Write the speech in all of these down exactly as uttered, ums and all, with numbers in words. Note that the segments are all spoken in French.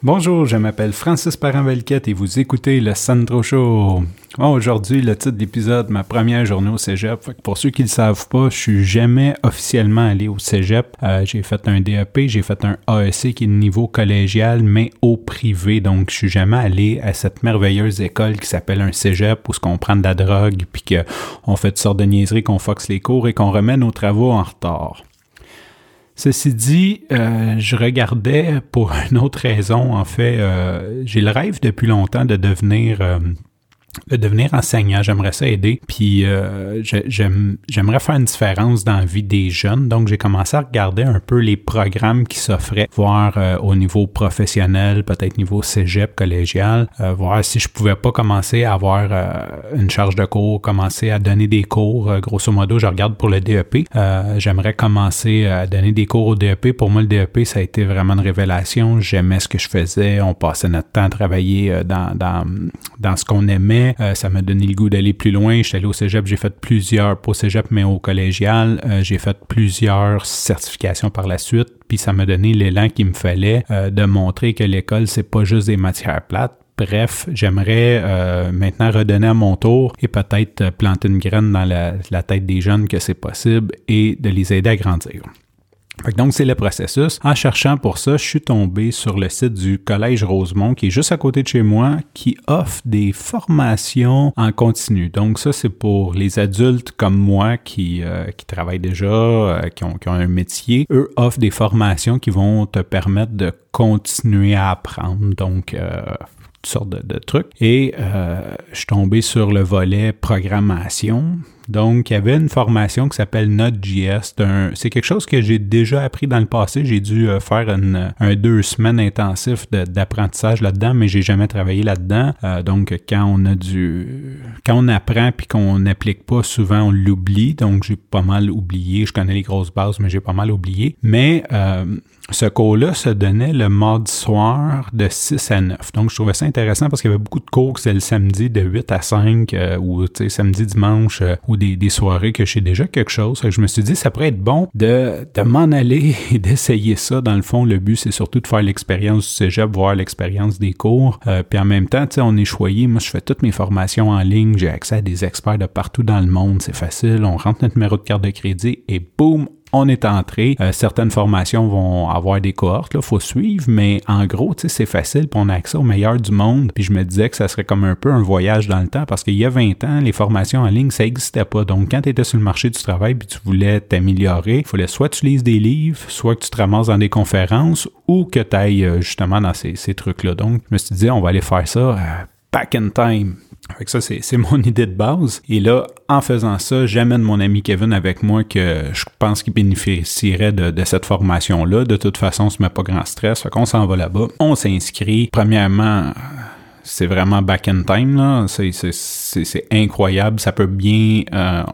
Bonjour, je m'appelle Francis Parent-Belquette et vous écoutez le Sandro Show. Bon, aujourd'hui, le titre de l'épisode, ma première journée au cégep. Fait que pour ceux qui ne le savent pas, je suis jamais officiellement allé au cégep. Euh, j'ai fait un D E P, j'ai fait un A E C qui est le niveau collégial, mais au privé. Donc, je suis jamais allé à cette merveilleuse école qui s'appelle un cégep où on prend de la drogue, puis qu'on fait toutes sortes de niaiseries, qu'on foxe les cours et qu'on remet nos travaux en retard. Ceci dit, euh, je regardais pour une autre raison, en fait, euh, j'ai le rêve depuis longtemps de devenir... Euh, de devenir enseignant, j'aimerais ça aider, puis euh, j'aime, j'aimerais faire une différence dans la vie des jeunes, donc j'ai commencé à regarder un peu les programmes qui s'offraient, voir euh, au niveau professionnel, peut-être niveau cégep, collégial, euh, voir si je pouvais pas commencer à avoir euh, une charge de cours, commencer à donner des cours, euh, grosso modo, je regarde pour le D E P, euh, j'aimerais commencer à donner des cours au D E P, pour moi le D E P ça a été vraiment une révélation, j'aimais ce que je faisais, on passait notre temps à travailler euh, dans, dans, dans ce qu'on aimait. Euh, ça m'a donné le goût d'aller plus loin. Je suis allé au cégep, j'ai fait plusieurs, pas au cégep, mais au collégial. Euh, j'ai fait plusieurs certifications par la suite, puis ça m'a donné l'élan qu'il me fallait euh, de montrer que l'école, c'est pas juste des matières plates. Bref, j'aimerais euh, maintenant redonner à mon tour et peut-être planter une graine dans la, la tête des jeunes que c'est possible et de les aider à grandir. Donc, c'est le processus. En cherchant pour ça, je suis tombé sur le site du Collège Rosemont, qui est juste à côté de chez moi, qui offre des formations en continu. Donc, ça, c'est pour les adultes comme moi qui, euh, qui travaillent déjà, euh, qui, ont, qui ont un métier. Eux offrent des formations qui vont te permettre de continuer à apprendre. Donc, euh, toutes sortes de, de trucs. Et euh, je suis tombé sur le volet programmation. Donc, il y avait une formation qui s'appelle Node.js. C'est, un, c'est quelque chose que j'ai déjà appris dans le passé. J'ai dû euh, faire une, un deux semaines intensif de, d'apprentissage là-dedans, mais j'ai jamais travaillé là-dedans. Euh, donc, quand on a du, quand on apprend puis qu'on n'applique pas, souvent on l'oublie. Donc, j'ai pas mal oublié. Je connais les grosses bases, mais j'ai pas mal oublié. Mais euh, ce cours-là se donnait le mardi soir de six à neuf. Donc, je trouvais ça intéressant parce qu'il y avait beaucoup de cours qui c'était le samedi de huit à cinq euh, ou tu sais samedi, dimanche euh, ou des, des soirées que j'ai déjà quelque chose. Je me suis dit, ça pourrait être bon de, de m'en aller et d'essayer ça. Dans le fond, le but, c'est surtout de faire l'expérience du cégep, voir l'expérience des cours. Euh, puis en même temps, tu sais, on est choyé. Moi, je fais toutes mes formations en ligne. J'ai accès à des experts de partout dans le monde. C'est facile. On rentre notre numéro de carte de crédit et boum, on est entré. Euh, certaines formations vont avoir des cohortes, là, faut suivre, mais en gros, tu sais, c'est facile, puis on a accès au meilleur du monde. Puis je me disais que ça serait comme un peu un voyage dans le temps, parce qu'il y a vingt ans, les formations en ligne, ça n'existait pas. Donc, quand tu étais sur le marché du travail puis tu voulais t'améliorer, il fallait soit tu lises des livres, soit que tu te ramasses dans des conférences, ou que tu ailles euh, justement dans ces, ces trucs-là. Donc, je me suis dit, on va aller faire ça euh, back in time. Fait que ça, c'est, c'est mon idée de base. Et là, en faisant ça, j'amène mon ami Kevin avec moi que je pense qu'il bénéficierait de, de cette formation-là. De toute façon, on se met pas grand stress. Fait qu'on s'en va là-bas. On s'inscrit. Premièrement, c'est vraiment back in time, là. C'est, c'est, c'est, c'est incroyable. Ça peut bien, euh,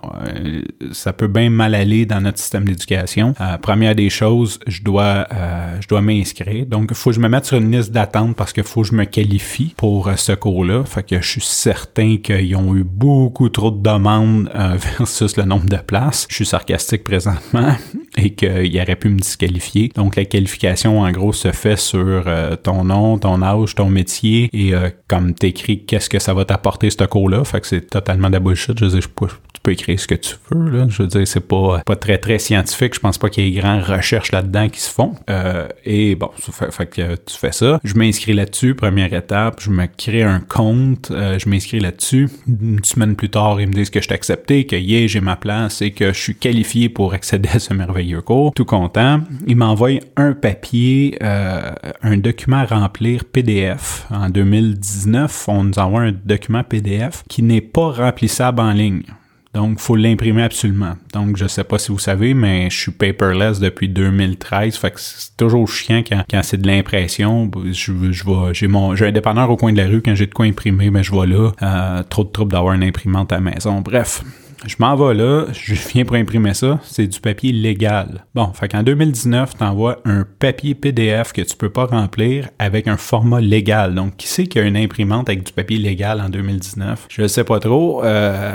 ça peut bien mal aller dans notre système d'éducation. Euh, première des choses, je dois, euh, je dois m'inscrire. Donc, il faut que je me mette sur une liste d'attente parce qu'il faut que je me qualifie pour euh, ce cours-là. Fait que je suis certain qu'ils ont eu beaucoup trop de demandes euh, versus le nombre de places. Je suis sarcastique présentement et qu'ils auraient pu me disqualifier. Donc, la qualification, en gros, se fait sur euh, ton nom, ton âge, ton métier et euh, comme t'écris qu'est-ce que ça va t'apporter ce cours-là. Fait que c'est totalement de la bullshit. Je veux dire, je peux, tu peux écrire ce que tu veux, là. Je veux dire, c'est pas, pas très, très scientifique. Je pense pas qu'il y ait grandes recherches là-dedans qui se font. Euh, et bon, fait, fait que tu fais ça. Je m'inscris là-dessus, première étape. Je me crée un compte. Euh, je m'inscris là-dessus. Une semaine plus tard, ils me disent que je suis accepté, que yeah, j'ai ma place et que je suis qualifié pour accéder à ce merveilleux cours. Tout content. Ils m'envoient un papier, euh, un document à remplir P D F. En deux mille dix-neuf, on nous envoie un document P D F qui n'est pas remplissable en ligne. Donc, il faut l'imprimer absolument. Donc, je sais pas si vous savez, mais je suis paperless depuis deux mille treize. Fait que c'est toujours chiant quand, quand c'est de l'impression. Je, je vais, j'ai mon, j'ai un dépanneur au coin de la rue. Quand j'ai de quoi imprimer, ben, je vais là. Euh, trop de trouble d'avoir une imprimante à la maison. Bref. Je m'en vais là, je viens pour imprimer ça, c'est du papier légal. Bon, fait qu'en deux mille dix-neuf, t'envoies un papier P D F que tu peux pas remplir avec un format légal. Donc, qui sait qu'il y a une imprimante avec du papier légal en deux mille dix-neuf? Je sais pas trop. Euh...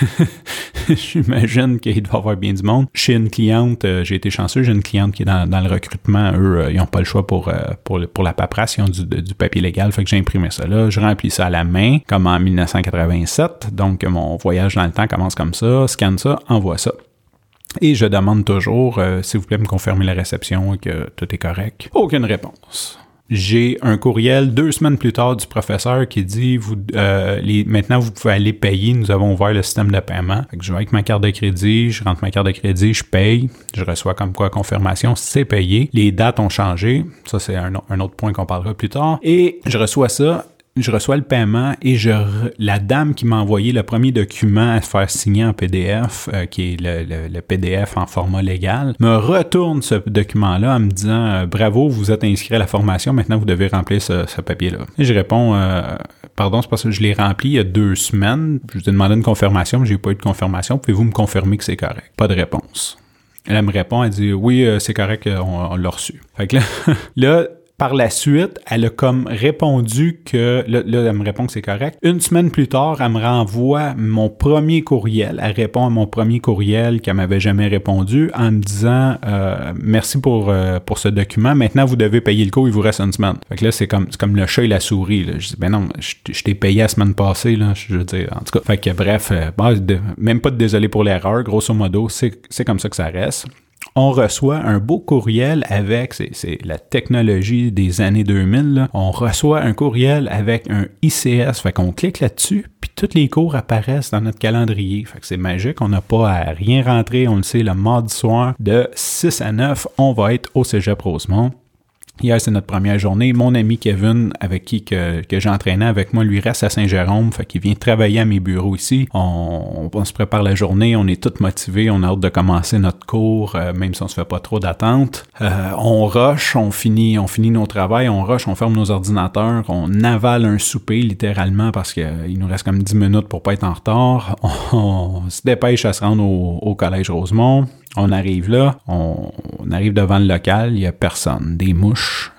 J'imagine qu'il doit y avoir bien du monde. Chez une cliente, euh, j'ai été chanceux, j'ai une cliente qui est dans, dans le recrutement. Eux, euh, ils n'ont pas le choix pour, euh, pour, pour la paperasse, ils ont du, du papier légal. Fait que j'ai imprimé ça là. Je remplis ça à la main, comme en dix-neuf cent quatre-vingt-sept. Donc, mon voyage dans le temps commence comme ça. Scanne ça, envoie ça. Et je demande toujours, euh, s'il vous plaît, me confirmer la réception et que tout est correct. Aucune réponse. J'ai un courriel deux semaines plus tard du professeur qui dit vous, euh, les, maintenant vous pouvez aller payer, nous avons ouvert le système de paiement. Fait que je vais avec ma carte de crédit, je rentre ma carte de crédit, je paye, je reçois comme quoi confirmation, c'est payé. Les dates ont changé, ça c'est un, un autre point qu'on parlera plus tard. Et je reçois ça. Je reçois le paiement et je re... la dame qui m'a envoyé le premier document à se faire signer en P D F, euh, qui est le, le, le P D F en format légal, me retourne ce document-là en me disant euh, « Bravo, vous êtes inscrit à la formation, maintenant vous devez remplir ce, ce papier-là. » Et je réponds euh, « Pardon, c'est parce que je l'ai rempli il y a deux semaines. Je vous ai demandé une confirmation, mais j'ai pas eu de confirmation. Pouvez-vous me confirmer que c'est correct? » Pas de réponse. Elle me répond, elle dit « Oui, euh, c'est correct, on, on l'a reçu. » Fait que là, là par la suite, elle a comme répondu que, là, là, elle me répond que c'est correct. Une semaine plus tard, elle me renvoie mon premier courriel. Elle répond à mon premier courriel qu'elle m'avait jamais répondu en me disant euh, merci pour euh, pour ce document. Maintenant, vous devez payer le cours, il vous reste une semaine. Fait que là, c'est comme c'est comme le chat et la souris. Là. Je dis ben non, je, je t'ai payé la semaine passée. Là, je veux dire, en tout cas. Fait que bref, euh, bah, de, même pas de désolé pour l'erreur. Grosso modo, c'est c'est comme ça que ça reste. On reçoit un beau courriel avec, c'est, c'est la technologie des années deux mille, là. On reçoit un courriel avec un I C S, fait qu'on clique là-dessus, puis tous les cours apparaissent dans notre calendrier. Fait que c'est magique, on n'a pas à rien rentrer, on le sait, le mardi soir, de six à neuf, on va être au Cégep Rosemont. Hier, c'est notre première journée. Mon ami Kevin, avec qui que, que j'entraînais avec moi, lui reste à Saint-Jérôme, fait qu'il vient travailler à mes bureaux ici. On, on se prépare la journée, on est tous motivés, on a hâte de commencer notre cours, euh, même si on se fait pas trop d'attente. Euh, on rush, on finit, on finit nos travails, on rush, on ferme nos ordinateurs, on avale un souper littéralement parce qu'il euh, nous reste comme dix minutes pour pas être en retard. On, on se dépêche à se rendre au, au Collège Rosemont. On arrive là, on, on arrive devant le local, il y a personne, des mouches,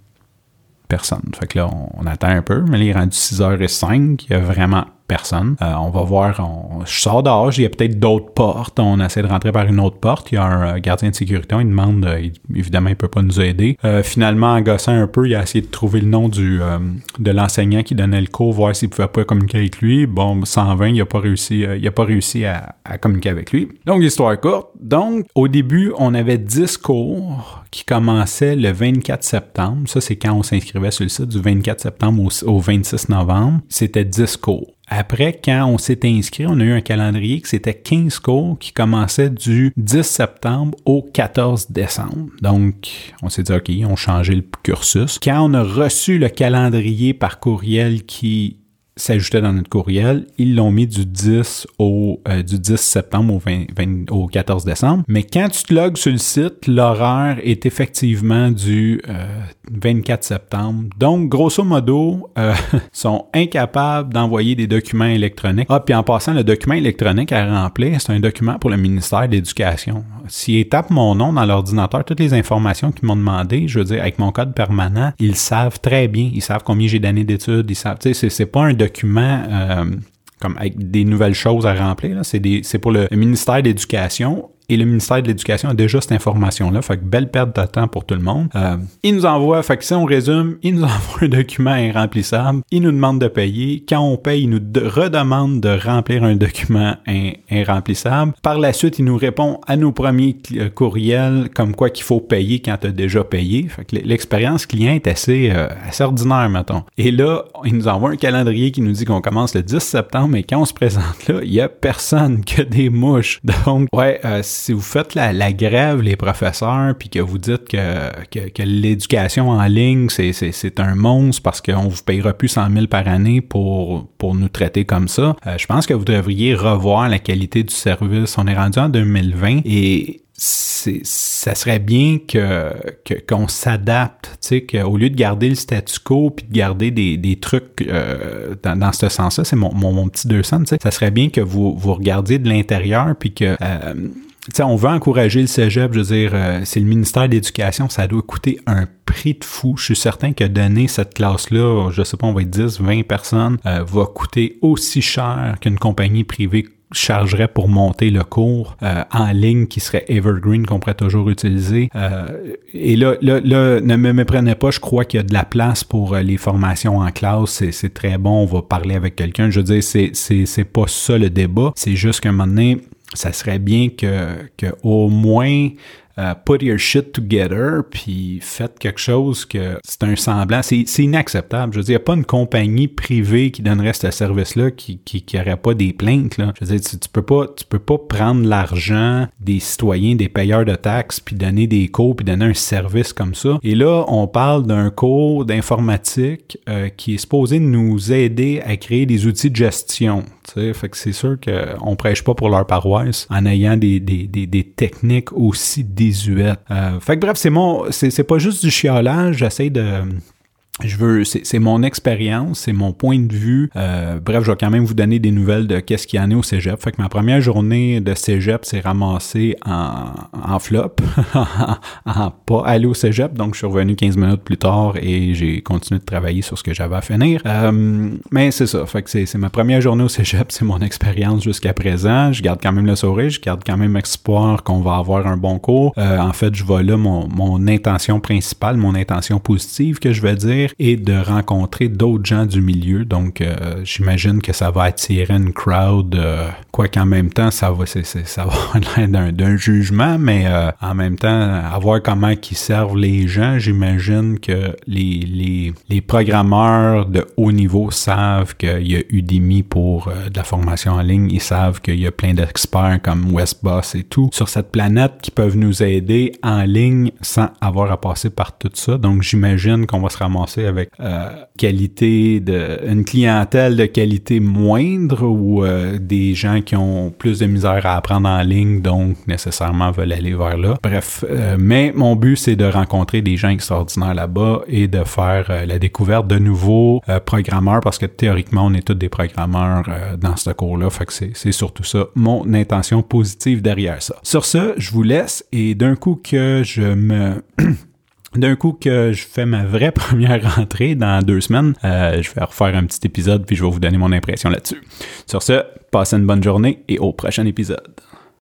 personne. Fait que là, on, on attend un peu, mais là, il est rendu six heures cinq, il y a vraiment personne. Euh, on va voir, on, je sors dehors, il y a peut-être d'autres portes, on essaie de rentrer par une autre porte, il y a un euh, gardien de sécurité, il demande, euh, il, évidemment, il peut pas nous aider. Euh, finalement, en gossant un peu, il a essayé de trouver le nom du euh, de l'enseignant qui donnait le cours, voir s'il pouvait pas communiquer avec lui. Bon, cent vingt, il a pas réussi, euh, il a pas réussi à, à communiquer avec lui. Donc, histoire courte. Donc, au début, on avait dix cours qui commençaient le vingt-quatre septembre. Ça, c'est quand on s'inscrivait sur le site, du vingt-quatre septembre au, au vingt-six novembre. C'était dix cours. Après, quand on s'est inscrit, on a eu un calendrier que c'était quinze cours qui commençaient du dix septembre au quatorze décembre. Donc, on s'est dit, OK, on changeait le cursus. Quand on a reçu le calendrier par courriel qui s'ajoutait dans notre courriel, ils l'ont mis du dix au euh, du dix septembre au, vingt, vingt, au quatorze décembre. Mais quand tu te logs sur le site, l'horaire est effectivement du euh, vingt-quatre septembre. Donc, grosso modo, euh, sont incapables d'envoyer des documents électroniques. Ah, puis en passant, le document électronique à remplir, c'est un document pour le ministère de l'Éducation. S'ils tapent mon nom dans l'ordinateur, toutes les informations qu'ils m'ont demandé, je veux dire, avec mon code permanent, ils savent très bien. Ils savent combien j'ai d'années d'études. Ils savent, tu sais, c'est, c'est pas un document euh, comme avec des nouvelles choses à remplir. Là. C'est, des, c'est pour le ministère de l'Éducation. Et le ministère de l'Éducation a déjà cette information-là. Fait que belle perte de temps pour tout le monde. Euh, il nous envoie, fait que si on résume, il nous envoie un document irremplissable. Il nous demande de payer. Quand on paye, il nous de- redemande de remplir un document in- irremplissable. Par la suite, il nous répond à nos premiers cl- courriels comme quoi qu'il faut payer quand tu as déjà payé. Fait que l'expérience client est assez, euh, assez ordinaire, mettons. Et là, il nous envoie un calendrier qui nous dit qu'on commence le dix septembre, mais quand on se présente là, il y a personne, que des mouches. Donc, ouais, euh, si vous faites la, la grève, les professeurs, puis que vous dites que, que, que l'éducation en ligne, c'est, c'est, c'est un monstre parce qu'on vous payera plus cent mille par année pour, pour nous traiter comme ça, euh, je pense que vous devriez revoir la qualité du service. On est rendu en deux mille vingt et c'est, ça serait bien que, que qu'on s'adapte, tu sais, qu'au lieu de garder le statu quo puis de garder des, des trucs euh, dans, dans ce sens-là, c'est mon, mon, mon petit deux cents, tu sais, ça serait bien que vous, vous regardiez de l'intérieur puis que... Euh, tu sais, on veut encourager le cégep, je veux dire, euh, c'est le ministère de l'Éducation, ça doit coûter un prix de fou. Je suis certain que donner cette classe-là, je sais pas, on va être dix, vingt personnes, euh, va coûter aussi cher qu'une compagnie privée chargerait pour monter le cours euh, en ligne qui serait evergreen, qu'on pourrait toujours utiliser. Euh, et là, là, là, ne me méprenez pas, je crois qu'il y a de la place pour euh, les formations en classe. C'est, c'est très bon, on va parler avec quelqu'un. Je veux dire, c'est, c'est, c'est pas ça le débat. C'est juste qu'à un moment donné, ça serait bien que, que au moins uh, put your shit together, puis faites quelque chose que c'est un semblant. C'est, c'est inacceptable. Je veux dire, il n'y a pas une compagnie privée qui donnerait ce service-là qui qui, qui aurait pas des plaintes, là. Je veux dire, tu, tu peux pas tu peux pas prendre l'argent des citoyens, des payeurs de taxes, puis donner des cours, puis donner un service comme ça. Et là, on parle d'un cours d'informatique euh, qui est supposé nous aider à créer des outils de gestion. T'sais, fait que c'est sûr qu'on prêche pas pour leur paroisse en ayant des, des, des, des techniques aussi désuètes. Euh, fait que bref, c'est mon, c'est, c'est pas juste du chiolage, j'essaie de... Je veux, c'est, c'est mon expérience, c'est mon point de vue. Euh, bref, je vais quand même vous donner des nouvelles de qu'est-ce qu'il y en a au cégep. Fait que ma première journée de cégep s'est ramassée en, en flop, en pas aller au cégep. Donc, je suis revenu quinze minutes plus tard et j'ai continué de travailler sur ce que j'avais à finir. Euh, mais c'est ça. Fait que c'est, c'est ma première journée au cégep, c'est mon expérience jusqu'à présent. Je garde quand même le sourire, je garde quand même espoir qu'on va avoir un bon cours. Euh, en fait, je vais là, mon, mon intention principale, mon intention positive que je vais dire, et de rencontrer d'autres gens du milieu. Donc, euh, j'imagine que ça va attirer une crowd, euh, quoi qu'en même temps, ça va c'est, c'est, ça va avoir l'air d'un, d'un jugement, mais euh, en même temps, à voir comment ils servent les gens, j'imagine que les, les, les programmeurs de haut niveau savent qu'il y a Udemy pour euh, de la formation en ligne. Ils savent qu'il y a plein d'experts comme Westboss et tout sur cette planète qui peuvent nous aider en ligne sans avoir à passer par tout ça. Donc, j'imagine qu'on va se ramasser avec euh, qualité de une clientèle de qualité moindre ou euh, des gens qui ont plus de misère à apprendre en ligne, donc nécessairement veulent aller vers là. Bref, euh, mais mon but, c'est de rencontrer des gens extraordinaires là-bas et de faire euh, la découverte de nouveaux euh, programmeurs, parce que théoriquement, on est tous des programmeurs euh, dans ce cours-là, fait que c'est, c'est surtout ça, mon intention positive derrière ça. Sur ce, je vous laisse, et d'un coup que je me... D'un coup que je fais ma vraie première rentrée dans deux semaines, euh, je vais refaire un petit épisode puis je vais vous donner mon impression là-dessus. Sur ce, passez une bonne journée et au prochain épisode.